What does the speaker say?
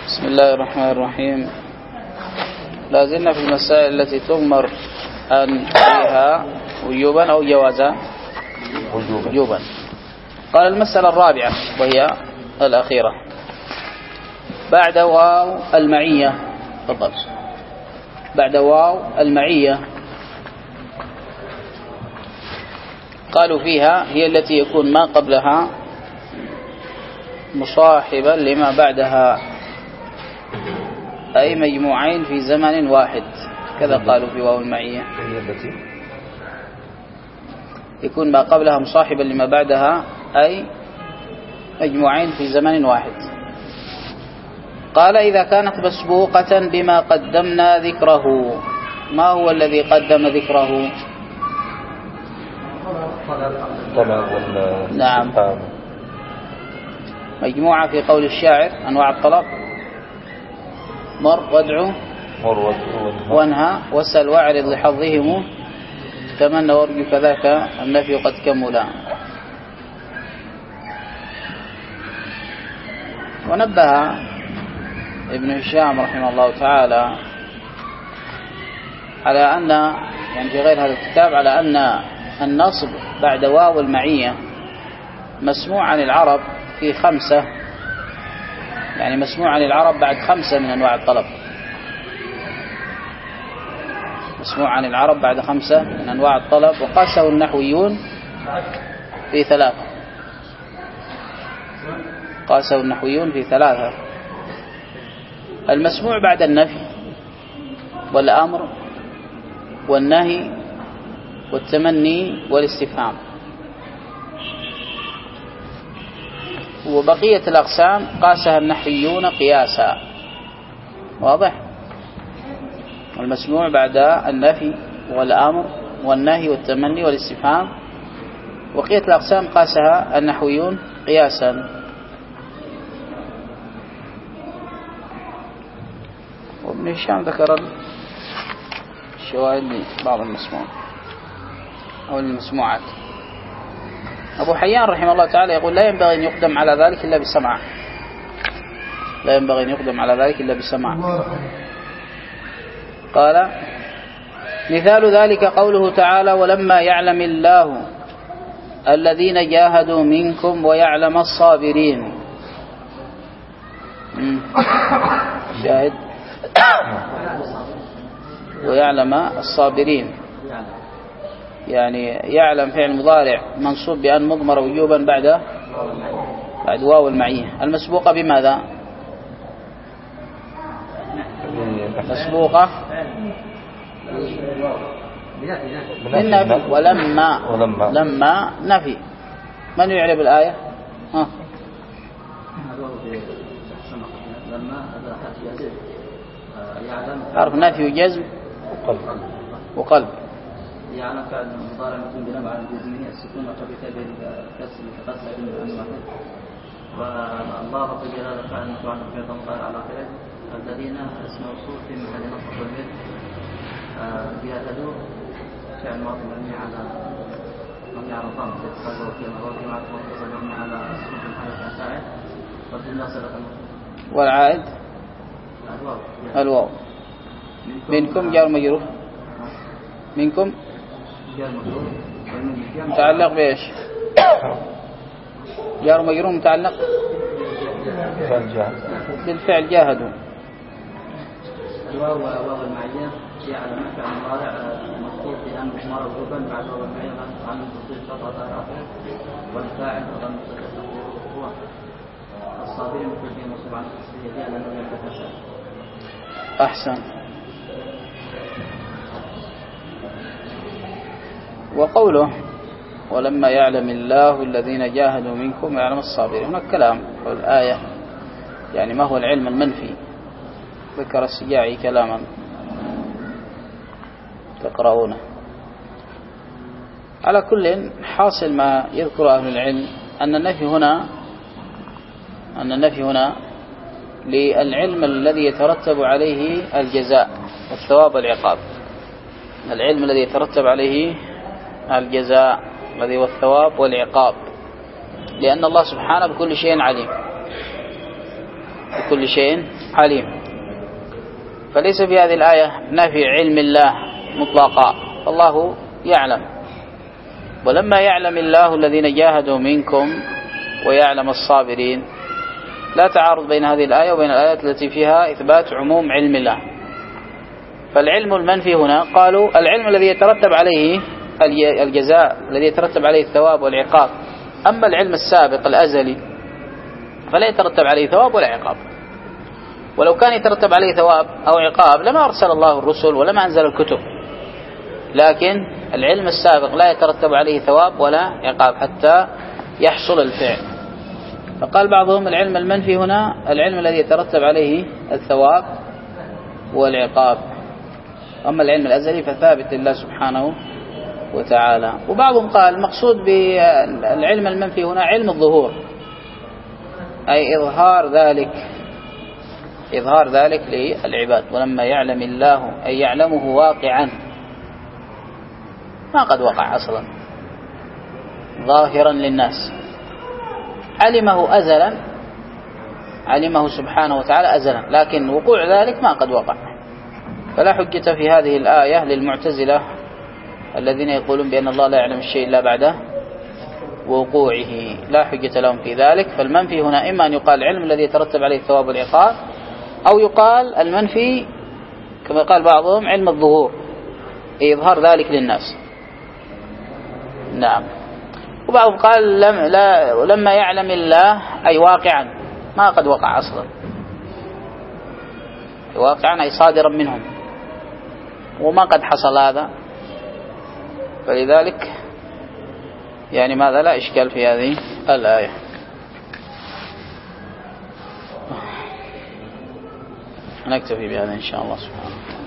بسم الله الرحمن الرحيم. لا زلنا في المسائل التي تؤمر أن فيها وجوبا أو جوازا. وجوبا. قال المسألة الرابعة وهي الأخيرة بعد واو المعية. تفضل. بعد واو المعية قالوا فيها هي التي يكون ما قبلها مصاحبا لما بعدها، أي مجموعين في زمن واحد، كذا قالوا في واو المعية. يكون ما قبلها مصاحبا لما بعدها أي مجموعين في زمن واحد. قال إذا كانت مسبوقة بما قدمنا ذكره. ما هو الذي قدم ذكره؟ نعم، مجموعة في قول الشاعر أنواع الطلب: مر وادعو وانهى واسأل واعرض لحظهم تمنى وارجو كذاك النفي قد كملا. ونبه ابن هشام رحمه الله تعالى على أن يعني في غير هذا الكتاب على أن النصب بعد واو المعية مسموع عن العرب في 5، يعني مسموع عن العرب بعد 5 من أنواع الطلب. مسموع عن العرب بعد 5 من أنواع الطلب، وقاسه النحويون في 3. قاسه النحويون في 3: المسموع بعد النفي والأمر والنهي والتمني والاستفهام. وبقية الأقسام قاسها النحويون قياسا. واضح؟ المسموع بعد النفي والأمر والنهي والتمني والاستفهام. بقية الأقسام قاسها النحويون قياسا. وابن هشام ذكر الشواهد لبعض المسموع أو المسموعات. أبو حيان رحمه الله تعالى يقول لا ينبغي أن يقدم على ذلك إلا بسمع. لا ينبغي أن يقدم على ذلك إلا بسمع. قال مثال ذلك قوله تعالى: ولما يعلم الله الذين جاهدوا منكم ويعلم الصابرين. شاهد ويعلم الصابرين، يعني يعلم فعل مضارع منصوب بأن مضمر وجوبا بعد واو المعية. المسبوقة بماذا؟ مسبوقة بالنفي. ولما نفي. من يعرب الآية؟ حرف نفي وجزم وقلب. يعلم فعل مضارع مكتوب بنبع على الجزمية السكون وقبل بالكسر متقصد من واحد. والله رب الجلال فعل متوعد في المضارع على آخره. الذين اسم موصول في محل نصب والمثل جاهدوا فعل ماضي مبني على الضم تتصل في المضارع مع المتصل مبني على السكون في محل فاعل والجملة صلة المفعول. والعائد الواو. منكم جار مجرور. منكم متعلق بإيش؟ جار مجرور متعلق بالفعل جاهدوا. واو المعية يعلم فعل مضارع مخطوط بأن مضمر وجوبا بعد واو المعية عن تصديق خطأ ظاهر والفاعل أيضا هو الصابر مثل في مصيب عن التصديق لأنه يتكسر. أحسن. وقوله ولما يعلم الله الذين جاهدوا منكم ويعلم الصابرين، هناك كلام في الآية يعني ما هو العلم المنفي. ذكر السجاعي كلاما تقرؤونه. على كل حاصل ما يذكر أهل العلم أن النفي هنا للعلم الذي يترتب عليه الجزاء والثواب والعقاب. العلم الذي يترتب عليه الجزاء الذي هو الثواب والعقاب، لأن الله سبحانه بكل شيء عليم. بكل شيء عليم. فليس في هذه الآية نفي علم الله مطلقا، الله يعلم، ولما يعلم الله الذين جاهدوا منكم ويعلم الصابرين، لا تعارض بين هذه الآية وبين الآيات التي فيها إثبات عموم علم الله. فالعلم المنفي هنا قالوا العلم الذي يترتب عليه الجزاء، الذي يترتب عليه الثواب والعقاب. أما العلم السابق الأزلي فلا يترتب عليه ثواب ولا عقاب، ولو كان يترتب عليه ثواب أو عقاب لما أرسل الله الرسل ولما أنزل الكتب، لكن العلم السابق لا يترتب عليه ثواب ولا عقاب حتى يحصل الفعل. فقال بعضهم العلم المنفي هنا العلم الذي يترتب عليه الثواب والعقاب، أما العلم الأزلي فثابت لله سبحانه وتعالى. وبعضهم قال المقصود بالعلم المنفي هنا علم الظهور، أي إظهار ذلك للعباد. ولما يعلم الله أي يعلمه واقعا ما قد وقع أصلا، ظاهرا للناس، علمه أزلا، علمه سبحانه وتعالى أزلا، لكن وقوع ذلك ما قد وقع. فلا حجة في هذه الآية للمعتزلة الذين يقولون بأن الله لا يعلم الشيء إلا بعد وقوعه، لا حجة لهم في ذلك. فالمنفي هنا إما أن يقال العلم الذي يترتب عليه الثواب والعقاب، أو يقال المنفي كما قال بعضهم علم الظهور، إظهار ذلك للناس. نعم. وبعضهم قال لما يعلم الله أي واقعا ما قد وقع أصلا، واقعا أي صادرا منهم وما قد حصل هذا. فلذلك يعني ماذا لا إشكال في هذه الآية. نكتفي بهذا إن شاء الله سبحانه.